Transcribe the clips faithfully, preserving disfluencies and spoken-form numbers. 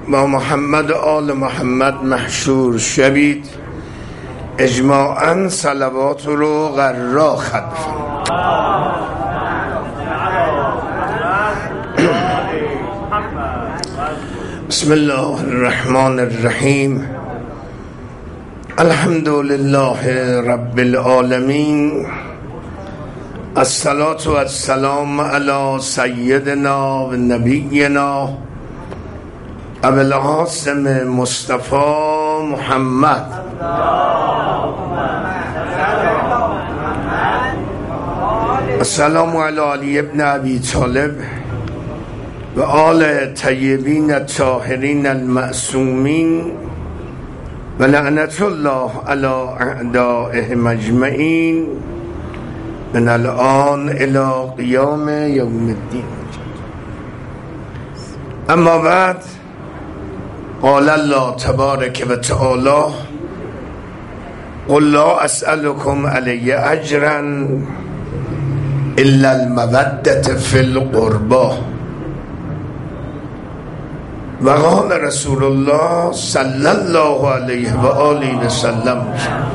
با محمد و آل محمد محشور شوید. اجماعاً صلوات رو غرا خلف. بسم الله الرحمن الرحیم. الحمد لله رب العالمین. الصلاة والسلام علی سیدنا و نبینا ابو القاسم مصطفی محمد السلام علی علی ابن ابی طالب و آل طیبین الطاهرین المعصومین و لعنت الله علی اعدائهم اجمعین من الان الی قیام یوم الدین. اما بعد، قال الله تبارک و تعالی: قل لا اسألكم علی اجرا الا المودة فی القربى. و قال رسول الله صلی الله علیه و آله و سلم: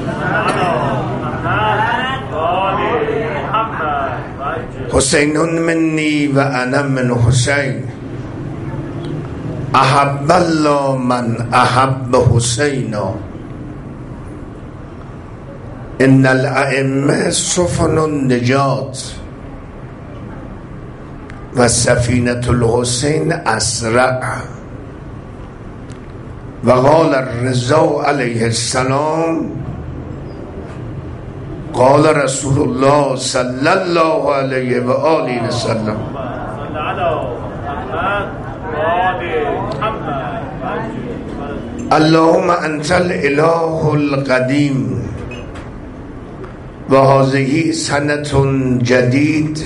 حسین منی و انا من حسین، احب الله من احب حسینا، ان الائمه سفن النجات و سفینة الحسین اسرع. و قال الرضا علیه السلام: قال رسول الله صلی الله علیه و آله و سلم: اللهم انت الاله القدیم و هذه سنة جدید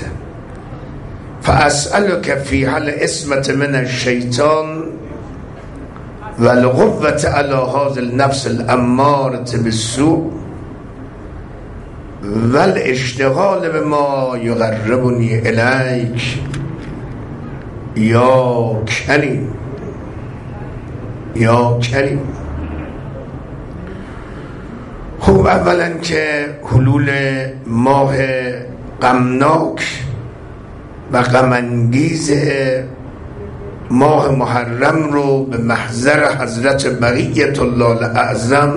فاسألك فيها العصمة من الشیطان و القوة على هذه النفس الامارة بالسوء و الاشتغال بما یقربنی الیک یا کریم یا کریم. خب، اولا که حلول ماه غمناک و غم‌انگیز ماه محرم رو به محضر حضرت بقیة الله الاعظم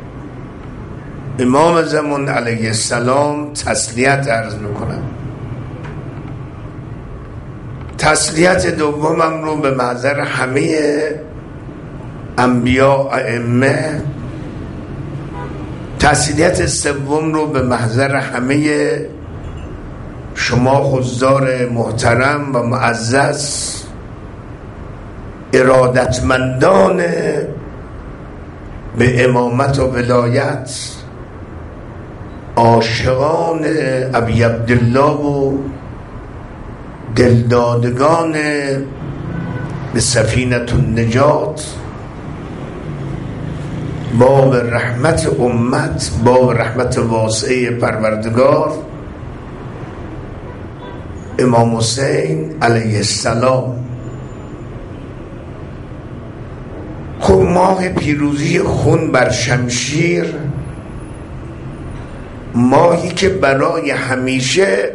امام زمان علیه السلام تسلیت عرض میکنم. تسلیت دومم رو به محضر همه انبیا ائمه، تسلیت سوم رو به محضر همه شما حضار محترم و معزز، ارادتمندان به امامت و ولایت، عاشقان ابی عبدالله و دلدادگان به سفینة النجات، باب رحمت امت، باب رحمت واسعه پروردگار، امام حسین علیه السلام. خب، ماه پیروزی خون بر شمشیر، ماهی که برای همیشه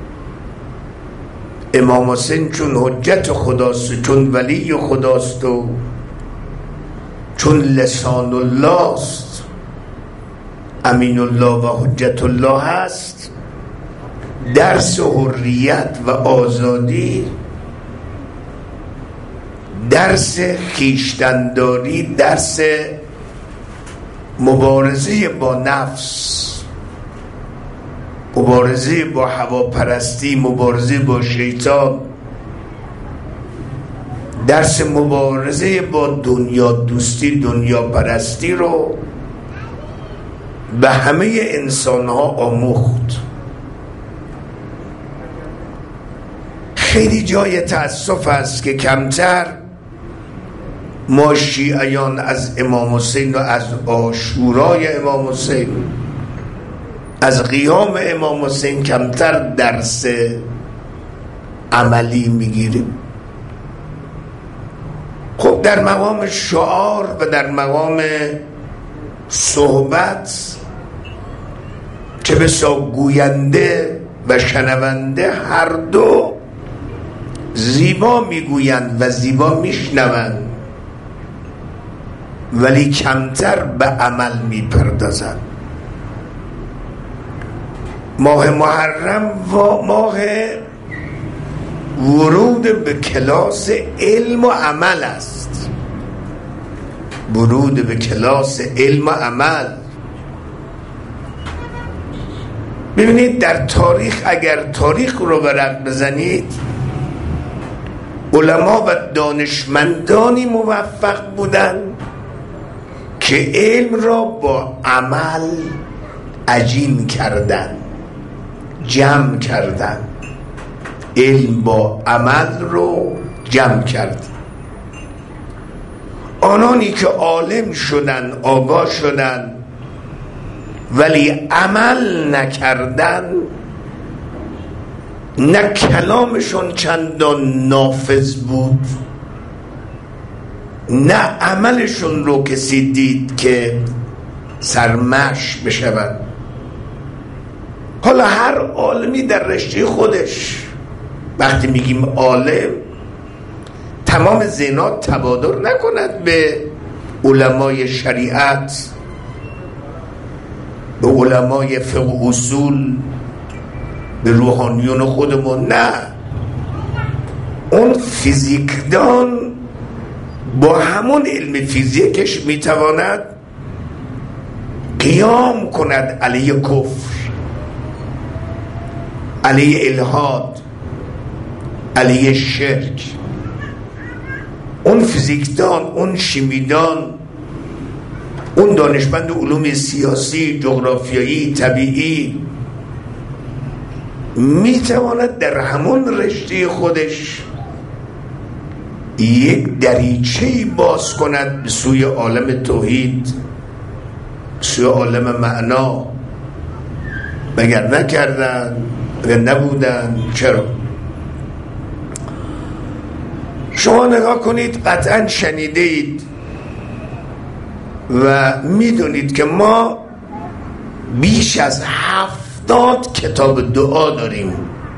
امام حسین چون حجت خداست، چون ولی خداست و چون لسان الله است، امین الله و حجت الله هست، درس حریت و آزادی، درس خویشتن‌داری، درس مبارزه با نفس، مبارزه با هواپرستی، مبارزه با شیطان، درس مبارزه با دنیا دوستی، دنیا پرستی رو به همه انسان ها آموخت. خیلی جای تأسف است که کمتر ما شیعیان از امام حسین و از عاشورای امام حسین، از قیام امام حسین کمتر درس عملی میگیریم. خب در مقام شعار و در مقام صحبت چه بسا گوینده و شنونده هر دو زیبا میگویند و زیبا میشنوند، ولی کمتر به عمل میپردازند. ماه محرم و ماه ورود به کلاس علم و عمل است، ورود به کلاس علم و عمل. ببینید در تاریخ، اگر تاریخ رو ورق بزنید، علما و دانشمندانی موفق بودند که علم را با عمل عجین کردند، جمع کردند، علم با عمل رو جمع کرد. آنانی که عالم شدن، آگاه شدن ولی عمل نکردن، نه کلامشون چندان نافذ بود نه عملشون رو کسی دید که سرمش بشود. حالا هر عالمی در رشته خودش، وقتی میگیم عالم، تمام ذهنات تبادر نکند به علمای شریعت، به علمای فقه و اصول، به روحانیون خودمون. نه، اون فیزیکدان با همون علم فیزیکش میتواند قیام کند علیه کفر، علیه الحاد، علیه شرک. اون فیزیکدان، اون شیمیدان، اون دانشمند علوم سیاسی، جغرافیایی، طبیعی میتواند در همون رشته خودش یک دریچه‌ای باز کند به سوی عالم توحید، سوی عالم معنا. مگر نکردن و نبودن؟ چرا؟ شما نگاه کنید، قطعا شنیده اید و میدونید که ما بیش از هفتاد کتاب دعا داریم،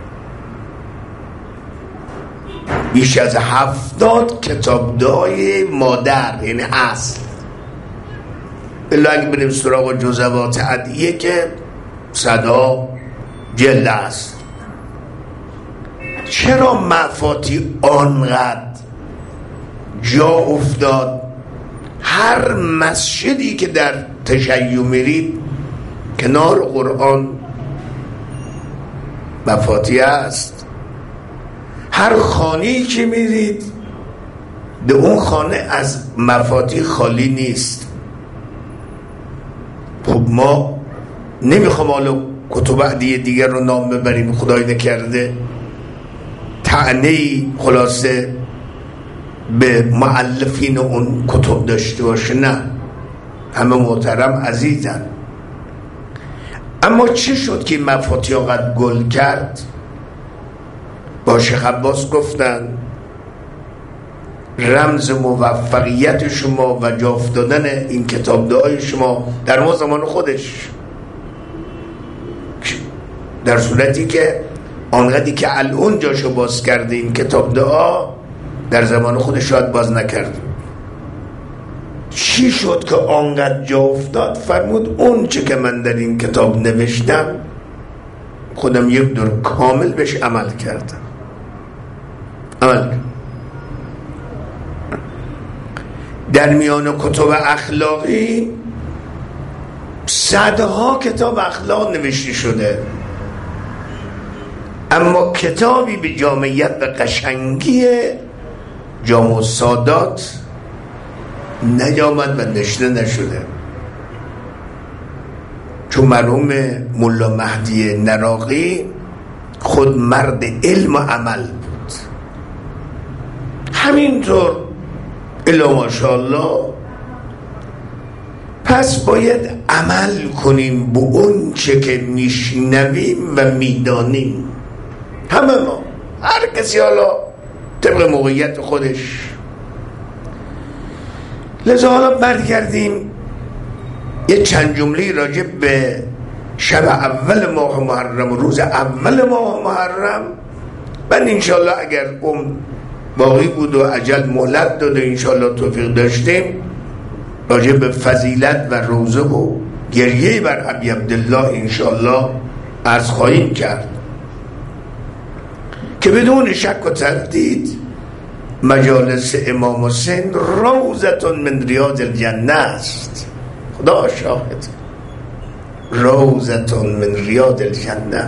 بیش از هفتاد کتاب دعای مادر، یعنی اصل. الا اگه بریم سراغ جزوات ادعیه که صدا جلد است. چرا مفاتی آنقدر جا افتاد؟ هر مسجدی که در تشیع میرید کنار قرآن مفاتی است. هر خانه‌ای که میرید به اون خانه از مفاتی خالی نیست. خب ما نمیخوام حالا کتب عدیه دیگر رو نام ببریم، خدای نکرده طعنه‌ای خلاصه به مؤلفین اون کتب داشته باشه. نه، همه محترم عزیزن. اما چه شد که مفاتی آقد گل کرد؟ با شیخ عباس گفتن رمز موفقیت شما و جا افتادن این کتاب دعای شما در ما زمان خودش، در صورتی که آنقدری که الان جاشو باز کرده این کتاب دعا در زمان خودش شاید باز نکرد. چی شد که آنقدر جا افتاد؟ فرمود اون چه که من در این کتاب نوشتم خودم یک دور کامل بهش عمل کردم. عمل در میان کتب اخلاقی صدها کتاب اخلاق نوشته شده، اما کتابی به جامعیت و قشنگی جامع و سادات نیامد و نشته نشده. چون مرحوم ملا مهدی نراقی خود مرد علم و عمل بود. همینطور الا ماشاءالله. پس باید عمل کنیم به اون چه که میشنویم و میدانیم. همه ما، هر کسی حالا طبق موقعیت خودش. لذا حالا برگردیم یه چند جمله راجع به شب اول ماه محرم و روز اول ماه محرم. من انشالله اگر اون باقی بود و عجل مهلت داد و انشالله توفیق داشتیم راجع به فضیلت و روزه و گریه بر ابی عبدالله انشالله عرض خواهیم کرد که بدون شک و تردید مجالس امام حسین روضة من ریاض الجنه است. خدا شاهد، روضة من ریاض الجنه.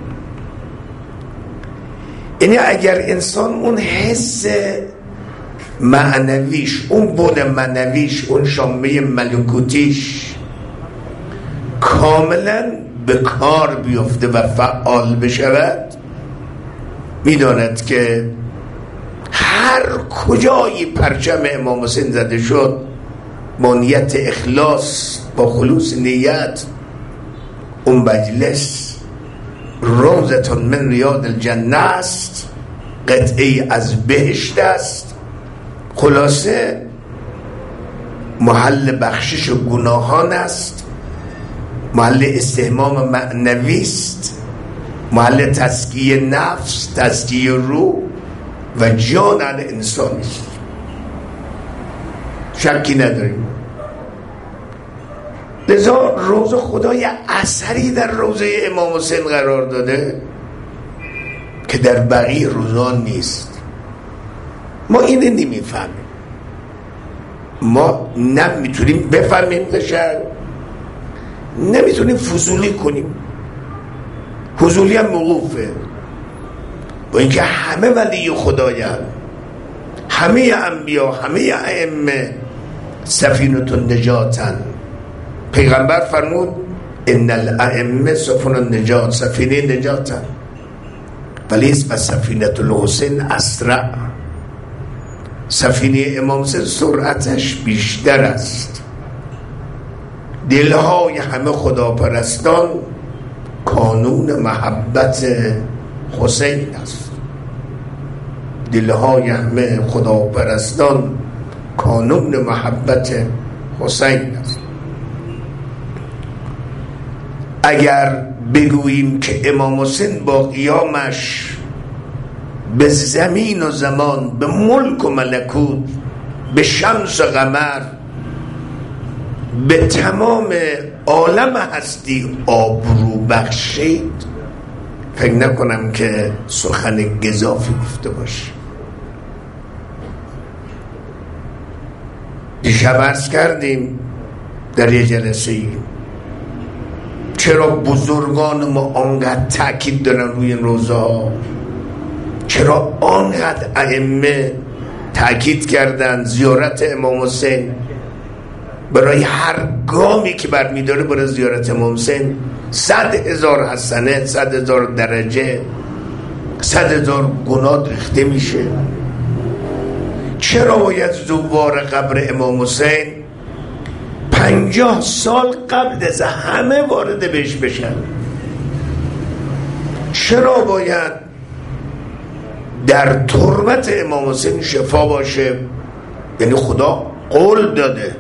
یعنی اگر انسان اون حس معنویش، اون بود معنویش، اون شامه ملکوتیش کاملا به کار بیفته و فعال بشود، میداند که هر کجای پرچم امام حسین زده شد با نیت اخلاص، با خلوص نیت، اون مجلس روضة من ریاض الجنه است، قطعه از بهشت است. خلاصه محل بخشش گناهان است، محل استحمام معنوی است، محل تزکیه نفس، تزکیه روح و جان انسانی است. شکی نداریم. لذا روزه خدای اثری در روزه امام حسین قرار داده که در بقیه روزان نیست. ما اینه نمیفهمیم، ما نمیتونیم بفهمیم قشنگ، نمیتونیم فضولی کنیم. فضولی هم موقوفه با اینکه همه ولی خدایان، همه انبیا، همه ائمه سفینة النجاتن. پیغمبر فرمود ان الائمه سفن النجات، سفینه نجاتن، ولی اسم سفینة الحسین اسرع. سفینه امام حسین سرعتش بیشتر است. دلهای همه خداپرستان کانون محبت حسین است. دلهای همه خداپرستان کانون محبت حسین است. اگر بگوییم که امام حسین با قیامش به زمین و زمان، به ملک و ملکوت، به شمس و قمر، به تمام عالم هستی آبرو بخشید، فکر نکنم که سخن گزافی گفته باشه. دیشب عرض کردیم در یه جلسه ای چرا بزرگان ما آنقدر تأکید دارن روی این روزه ها، چرا آنقدر ائمه تأکید کردن زیارت امام حسین. برای هر گامی که برمیداره برای زیارت امام حسین صد هزار حسنه، صد هزار درجه، صد هزار گناه ریخته میشه. چرا باید زوار قبر امام حسین پنجاه سال قبل از همه وارد بهش بشن؟ چرا باید در تربت امام حسین شفا باشه؟ یعنی خدا قول داده،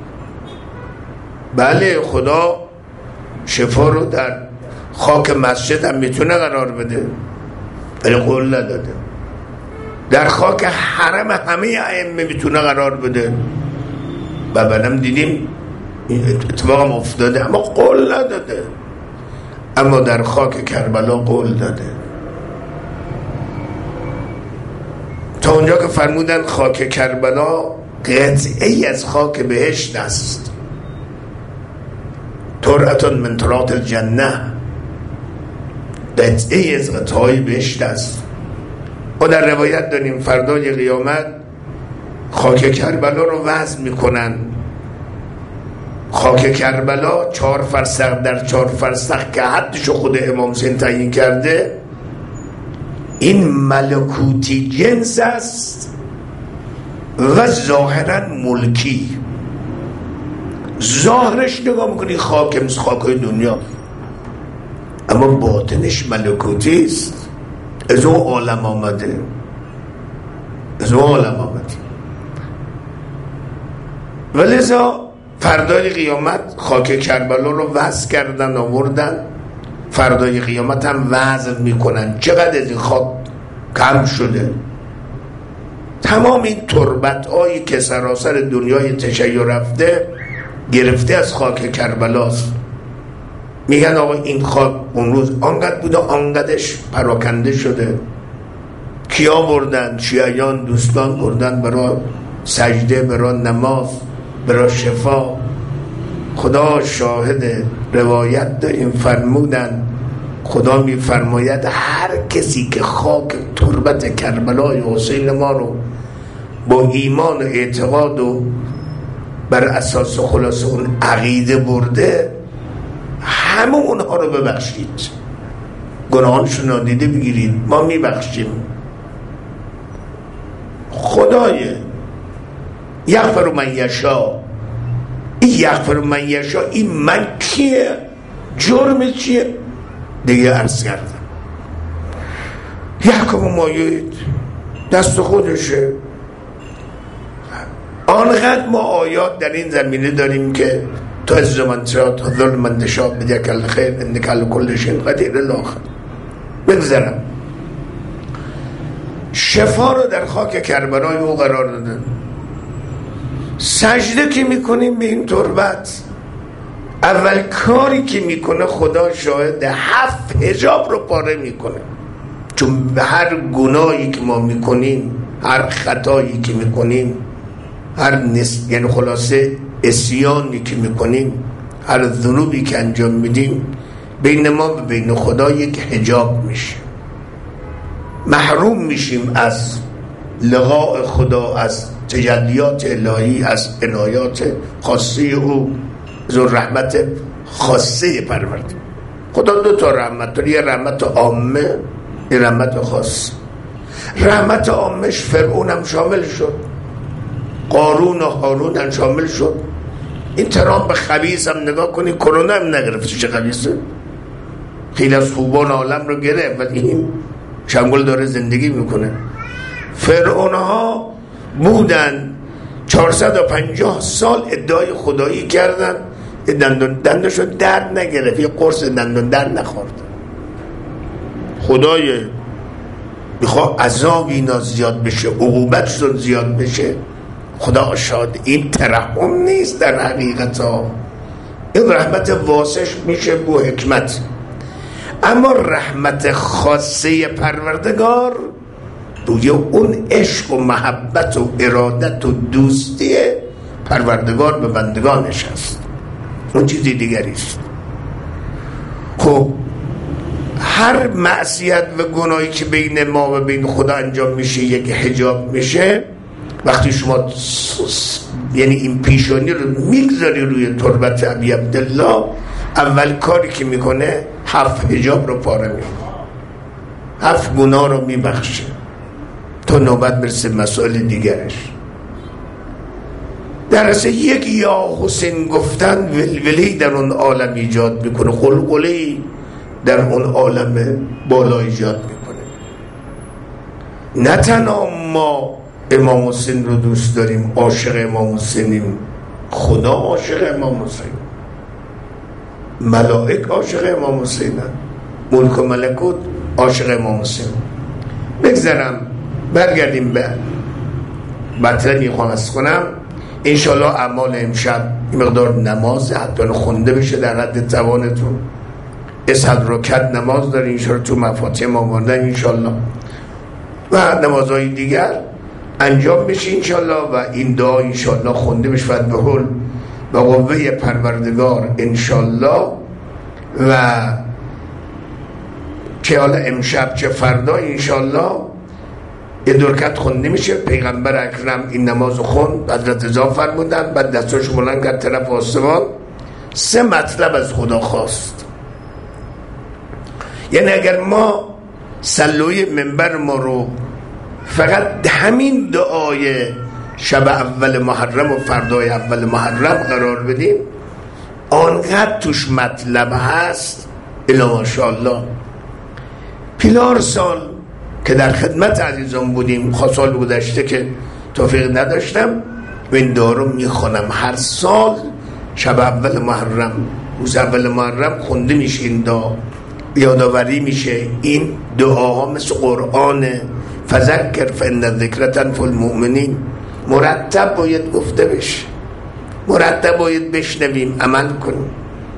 بله خدا شفا رو در خاک مسجد هم میتونه قرار بده، ولی قول نداده. در خاک حرم همه ائمه میتونه قرار بده و بعدم دیدیم این اتفاق هم افتاده، اما قول نداده. اما در خاک کربلا قول داده، تا اونجا که فرمودن خاک کربلا قطعی از خاک بهشت است، ترعة من ترات الجنه، قطعی از قطعای بهشت است. و در روایت داریم فردای قیامت خاک کربلا رو وزن میکنن. خاک کربلا چهار فرسخ در چهار فرسخ که حدشو خود امام حسین تعیین کرده، این ملکوتی جنس است و ظاهرا ملکی. ظاهرش نگاه میکنی خاک مثل خاکای دنیا، اما باطنش ملکوتی است. از اون عالم آمده، از اون عالم آمده. ولذا فردای قیامت خاک کربلا رو وزن کردن آوردن، فردای قیامت هم وزن میکنن چقدر از این خاک کم شده. تمام این تربت هایی که سراسر دنیای تشیع رفته گرفته از خاک کربلاست. میگن آقا این خاک اون روز آنقدر بوده آنقدرش پراکنده شده. کیا بردن؟ شیعیان دوستان بردن برای سجده، برای نماز، برای شفا. خدا شاهد، روایت داریم فرمودن خدا میفرماید هر کسی که خاک تربت کربلای حسین ما رو با ایمان و اعتقاد و بر اساس خلاص اون عقیده برده همه اونها رو ببخشید، گناهانشون نادیده بگیرید، ما میبخشیم. خدای یغفر من یشاء، این یغفر من یشاء این من کیه؟ جرم چیه؟ دیگه عرض کردم یحکم ما یرید، دست خودشه. آنقدر ما آیات در این زمینه داریم که تو از زمان ترا تا ظلم من تشاء بدیک الخیر انک علی کل شیء قدیر. الاخر بگذرم شفا رو در خاک کربلای او قرار دادن. سجده که میکنیم به این تربت، اول کاری که میکنه خدا شاهد هفت حجاب رو پاره میکنه. چون به هر گناهی که ما میکنیم، هر خطایی که میکنیم، هر نس... یعنی خلاصه عصیانی که میکنیم، هر ذنوبی که انجام میدیم، بین ما و بین خدا یک حجاب میشه. محروم میشیم از لقاء خدا، از تجلیات الهی، از عنایات خاصه او، ذو رحمت خاصه پرورده. خدا دو تا رحمت داره، یه رحمت عامه، یه رحمت خاص. رحمت عامش فرعون هم شامل شد، قارون و هارون هم شامل شد. این ترامپ خبیث هم نگاه کنی، کرونا هم نگرفت، چه خبیثه، خیلی از خوبان عالم رو گرفت ولی این شنگل داره زندگی میکنه. فرعون ها بودن چهارصد و پنجاه سال ادعای خدایی کردن، دندون دندشون درد نگرفت، یه قرص دندون درد نخورد. خدای میخواه عذاب اینا زیاد بشه، عقوبتشون زیاد بشه. خدا شاد این ترحم نیست در حقیقت ها، این رحمت واسش میشه بو حکمت. اما رحمت خاصه پروردگار روی اون عشق و محبت و ارادت و دوستی پروردگار به بندگانش هست، اون چیزی دیگری است. خب هر معصیت و گناهی که بین ما و بین خدا انجام میشه یک حجاب میشه. وقتی شما یعنی این پیشانی رو میگذاری روی تربت ابی عبدالله، اول کاری که میکنه هفت حجاب رو پاره میکنه، هفت گناه رو میبخشه تا نوبت برسه مسائل دیگرش. در اصل یک یا حسین گفتن ولولی در اون عالم ایجاد میکنه، قلقلی در اون عالم بالا ایجاد میکنه. نه تنها ما امام حسین رو دوست داریم، عاشق امام حسینیم، خدا عاشق امام حسین، ملائک عاشق امام حسین، ملک و ملکوت عاشق امام حسین. بگذارم برگردیم به مطلبی خواست کنم. انشالله اعمال امشب این مقدار نماز حتی خونده بشه در حد توانتون. اسحد رکعت نماز داره انشالله تو مفاتیح ما آوردن انشالله، و نمازهای دیگر انجام بشه انشالله، و این دعا انشالله خونده بشه و به حول و قوه پروردگار انشالله. و که حالا امشب چه فردا انشالله یه درکت خونده میشه. پیغمبر اکرم این نماز خوند، حضرت رضا فرمودن، بعد دستاشو بلند کرد طرف آسمان، سه مطلب از خدا خواست. یعنی اگر ما سلوی منبر ما رو فقط همین دعای شب اول محرم و فردای اول محرم قرار بدیم، آنقدر توش مطلب هست الا ماشاءالله. پیلار سال که در خدمت عزیزان بودیم، خواست سال گذشته که توفیق نداشتم، و این دعا رو میخونم هر سال شب اول محرم، روز اول محرم خونده میشه این دعا، یادآوری میشه این دعاها مثل قرآن فذکر فان الذکر تنفع المؤمنین، مرتب باید گفته بشه، مرتب باید بشنویم، عمل کنیم.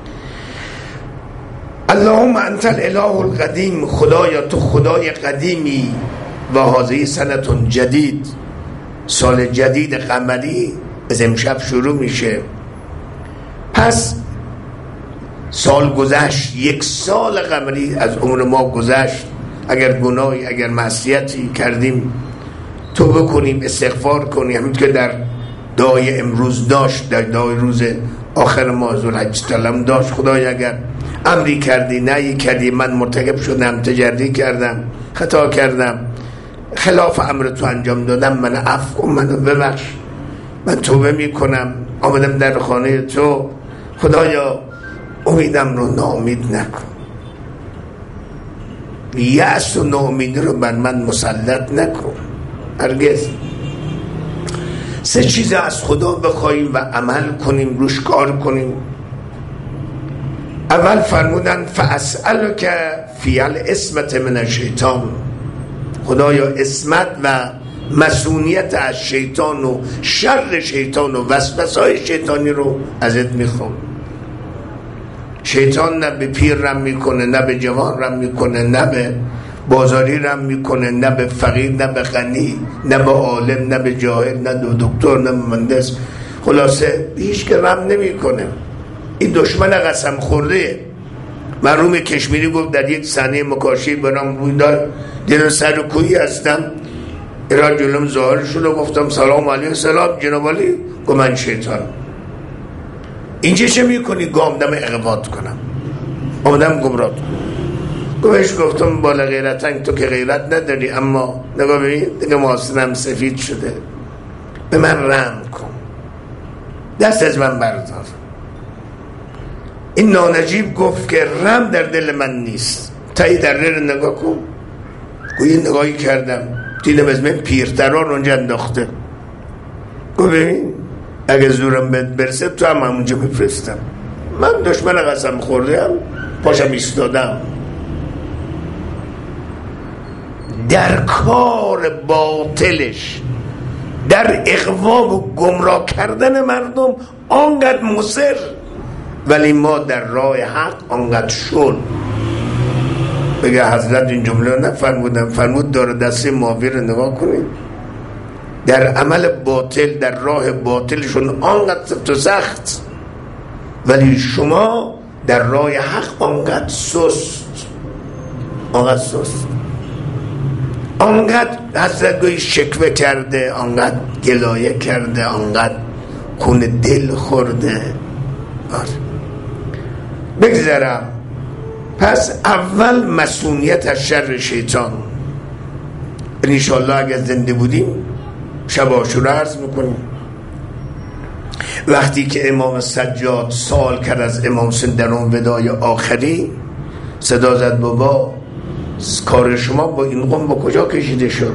اللهم انت الاله القدیم، خدایا تو خدای قدیمی، و هذه سنة جدید، سال جدید قمری از امشب شروع میشه. پس سال گذشت، یک سال قمری از عمر ما گذشت. اگر گناهی اگر معصیتی کردیم توبه کنیم، استغفار کنیم، همین که در دعای امروز داشت، در دعای روز آخر ماه ذوالحجه تعالی داشت. خدای اگر امری کردی نهی کردی، من مرتکب شدم، تجری کردم، خطا کردم، خلاف امر تو انجام دادم، من عفو کن، منو ببخش، من توبه میکنم، آمدم در خانه تو. خدایا امیدم رو ناامید نکن، یأس و ناامیدی رو بر من مسلط نکن هرگز. سه چیز از خدا بخوایم و عمل کنیم، روش کار کنیم. اول فرمودن فاسألک فی العصمة من الشیطان، خدایا عصمت و مسئولیت از شیطان و شر شیطان و وسوسه‌های شیطانی رو ازت میخوام. شیطان نه به پیر رم میکنه، نه به جوان رم میکنه، نه به بازاری رم میکنه، نه به فقیر، نه به غنی، نه به عالم، نه به جاهل، نه به دکتر، نه به مهندس، خلاصه هیچ که رم نمیکنه. این دشمن قسم خورده. مرحوم کشمیری گفت در یک صحنه مکاشی برام روی داد، دیدم سر کویی هستم، ایران جلوم ظاهر شد و گفتم سلام علیه سلام جناب علی. گفت من شیطان. اینجا چه میکنی؟ گامدم اقوات کنم، آمدم گمراه. گفتش گفتم بالا غیرتنگ، تو که غیرت نداری، اما نگاه ببین دیگه محاسنم سفید شده، به من رحم کن، دست از من بردار. این نانجیب گفت که رحم در دل من نیست. تایی در دل نگاه کن. گویی نگاهی کردم دیدم از من پیرتران اونجا انداخته. گفت ببین اگه زورم بهت برسه تو هم همونجا بفرستم. من دشمن قسم خورده هم پاشم ایستادم. در کار باطلش، در اغوا و گمراه کردن مردم آنقدر مصر، ولی ما در راه حق آنقدر شل. بگه حضرت این جمله رو نفرمودن، فرمود داره دسته معاویه رو نگاه کنید، در عمل باطل در راه باطلشون آنقدر سفت و سخت، ولی شما در راه حق آنقدر سست، آنقدر سست، آنقدر حضرت گویی شکوه کرده، آنقدر گلایه کرده، آنقدر خون دل خورده. بگذارم. پس اول مسئولیت از شر شیطان. انشالله اگر زنده بودیم شب عاشورا عرض میکنیم. وقتی که امام سجاد سوال کرد از امام حسین در اون ودای آخری، صدا زد بابا کار شما با این قوم با کجا کشیده شد؟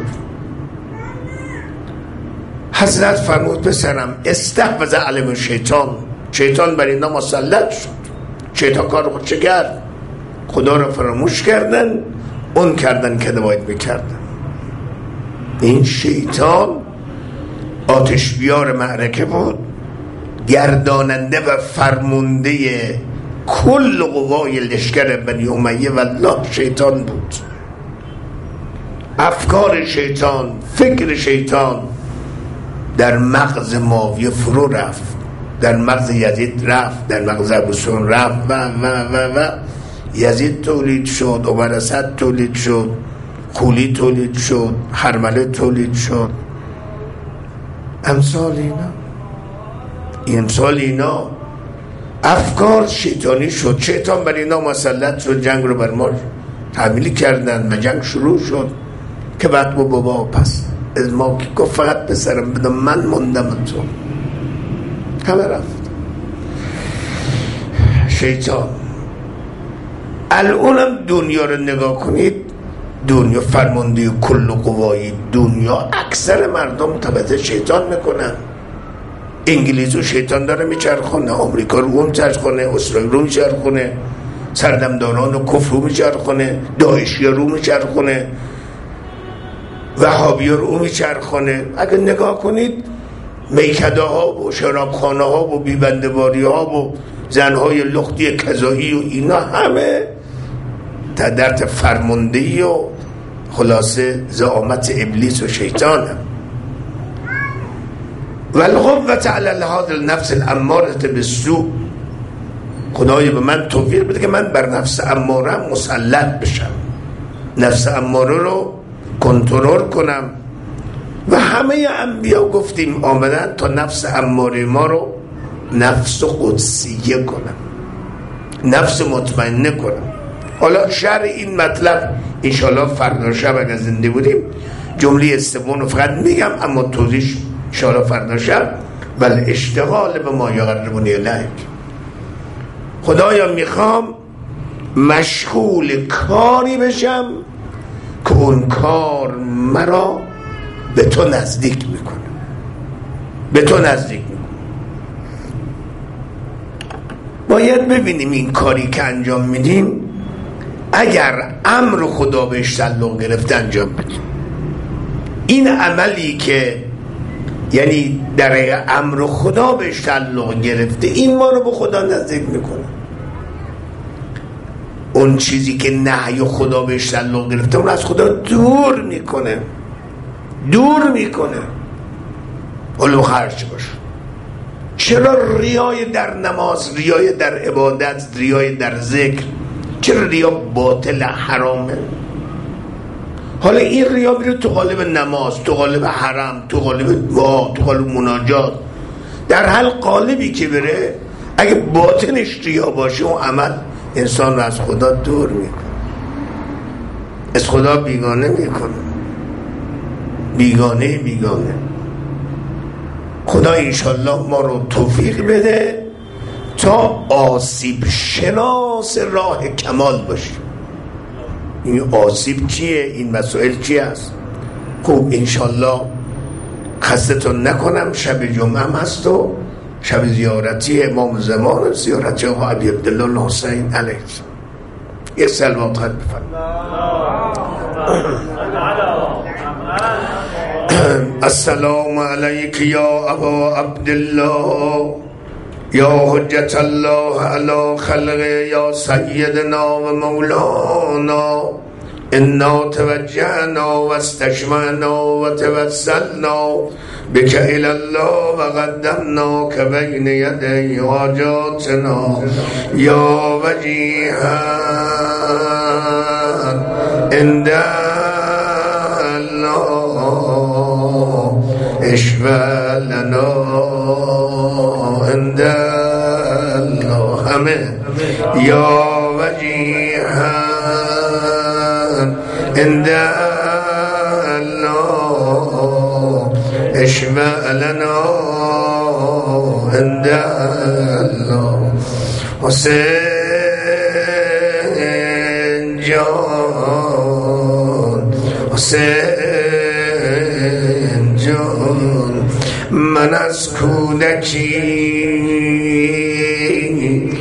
حضرت فرمود پسرم استحوذ علم شیطان، شیطان بر اینا مسلط شد. شیطان کار خود چه کرد؟ خدا رو فراموش کردن، اون کردن که باید بکردن. این شیطان آتش بیار معرکه بود، گرداننده و فرمونده کل قوای لشکر بنی امیه والله شیطان بود. افکار شیطان، فکر شیطان در مغز معاویه فرو رفت، در مغز یزید رفت، در مغز ابوسفیان رفت و و و و یزید تولید شد، عمر اسد تولید شد، خولی تولید شد، هرمله تولید شد. امثال اینا امثال اینا افکار شیطانی شد. شیطان بر اینا مسلط شد، جنگ رو بر ما تحمیل کردن و جنگ شروع شد که بعد با بابا پس از ما که گفت فقط پسرم بدم، من موندم تو، همه رفت. شیطان الانم دنیا رو نگاه کنید، دنیا فرمانده کل قوای دنیا، اکثر مردم تبعیت شیطان میکنن. انگلیس و شیطان داره میچرخونه، آمریکا رو میچرخونه، اسرائیل رو میچرخونه، سردمداران و کفر رو میچرخونه، داعشی رو میچرخونه، وهابی رو میچرخونه. اگه نگاه کنید میکده ها و شرابخانه ها و بیبندباری ها و زنهای لختی کذایی و اینا همه تدرت فرماندهی و خلاصه زعامت ابلیس و شیطان هم. والقوة علی هذا النفس الاماره بالسوء. خدای به من توفیق بده که من بر نفس اماره مسلط بشم، نفس اماره رو کنترل کنم. و همه انبیا گفتیم آمدن تا نفس اماره ما رو نفس قدسیه کنم، نفس مطمئنه کنم. حالا شرح این مطلب انشاءالله فردا شب اگر زنده بودیم جمله سوم رو فقط میگم، اما توضیحش انشاءالله فردا شب. بل اشتغال به ما یقربونی الیک. خدایا میخوام مشغول کاری بشم که اون کار مرا به تو نزدیک میکنه، به تو نزدیک میکنه. باید ببینیم این کاری که انجام میدیم اگر امر خدا بهش تعلق گرفته انجام بدیم. این عملی که یعنی در امر خدا بهش تعلق گرفته این ما رو به خدا نزدیک میکنه. اون چیزی که نهی خدا بهش تعلق گرفته اون از خدا دور میکنه، دور میکنه. علو خرج باشه. چرا ریای در نماز، ریای در عبادت، ریای در ذکر، چرا ریا باطل حرامه؟ حالا این ریا میره تو قالب نماز، تو قالب حرم، تو قالب دعا، تو قالب مناجات، در هر قالبی که بره اگه باطنش ریا باشه اون عمل انسان رو از خدا دور میکنه، از خدا بیگانه میکنه، بیگانه بیگانه. خدا انشالله ما رو توفیق بده تا آسیب شناس راه کمال باشیم. این آسیب چیه؟ این مسائل چی است؟ خوب انشالله خستتون نکنم. شب جمعه هم هست و شب زیارتی امام زمان، زیارتی آقا ابی عبدالله الحسین علیه یه سلوات خط بفرمایید. السلام علیک یا ابا عبدالله یا حجت الله علی خلقه یا سیدنا و مولانا انا توجهنا و استشمعنا و توسلنا بک الی الله و قدمنا که بین یدی حاجاتنا یا وجیها عند اشفع لنا عند الله همه یا وجیها عند الله اشفع لنا عند الله. حسین جان، حسین جان، من از کودکی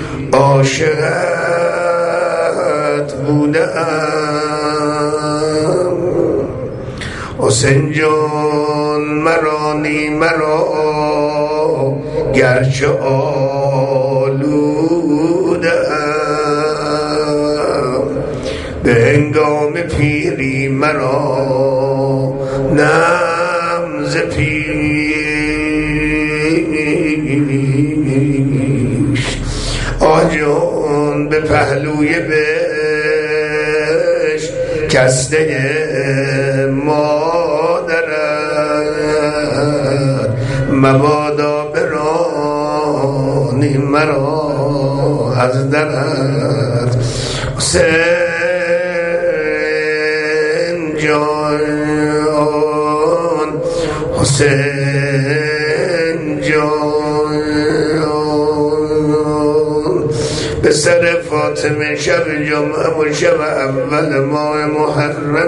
عاشقت بودم. حسین جان مرانی مرا گرچه آلودم، به هنگام پیری مرا نمز پیش. آجان به پهلوی بش کسته مادرت مبادا برانی مرا از درت. حسین جان، حسین جان، پسر فاطمه شب جمعه و شب اول ماه محرم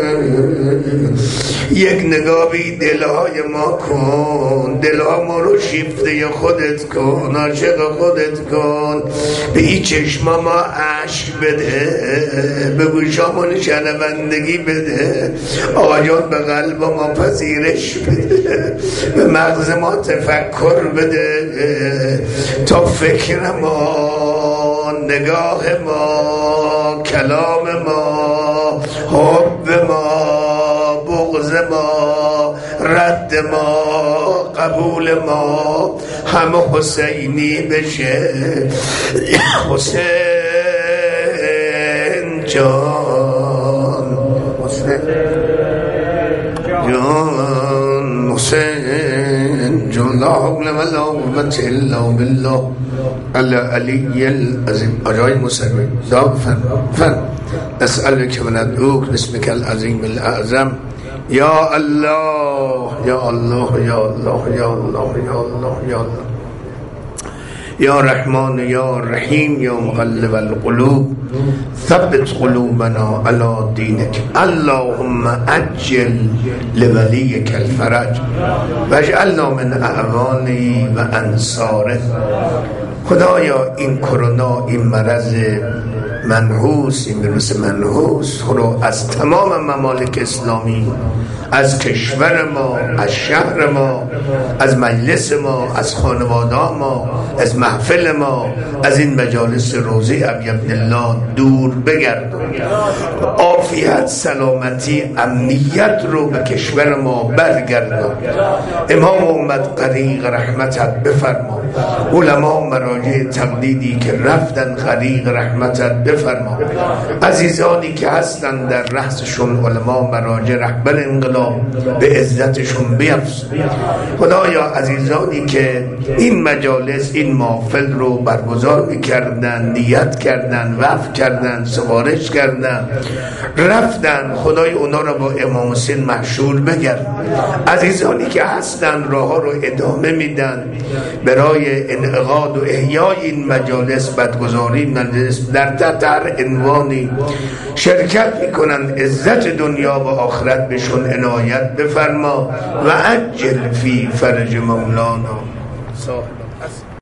یک نگاهی دلهای ما کن، دلها ما رو شیفته خودت کن، عاشق خودت کن، به این چشما ما عشق بده، به گوشامون شنوندگی بده، آقا جان به قلب ما پذیرش بده، به مغز ما تفکر بده، تا فکر ما، نگاه ما، کلام ما، حب ما، بغض ما، رد ما، قبول ما همه حسینی بشه. حسین جان، حسین جان، حسین جان، لا حول ولا قوة الا بالله العلی العظیم. آجای مسلمین دعا فن فن نسألك وندعوك باسمك العظیم الاعظم یا الله یا الله یا الله یا الله یا الله یا الله یا رحمان یا رحیم یا مقلب القلوب ثبت قلوبنا على دینک. اللهم عجل لولیک الفرج واجعلنا من اعوانه و انصاره. خدایا این کرونا، این مرض منحوس، این ویروس منحوس رو از تمام ممالک اسلامی، از کشور ما، از شهر ما، از مجلس ما، از خانواده ما، از محفل ما، از این مجالس روزه ابی عبدالله دور بگردون. عافیت، سلامتی، امنیت رو به کشور ما برگردون. امام امت غریق رحمتت بفرما، علما مراجع تقلیدی که رفتن غریق رحمتت بفرما، عزیزانی که هستن در رأسشون علما مراجع رهبر انقلاب به عزتشون بیفزون. خدایا عزیزانی که این مجالس، این محفل رو برگزار می‌کردن، نیت کردن، وقف کردن، سفارش کردن، رفتن، خدای اونا رو با امام حسین محشور بگرد. عزیزانی که هستن راه ها رو ادامه میدن برای انعقاد و احیای این مجالس، بدگزاری مجلس در تحت هر عنوانی شرکت میکنن. عزت دنیا و آخرت بهشون عنایت بفرما و عجل فی فرج مولانا.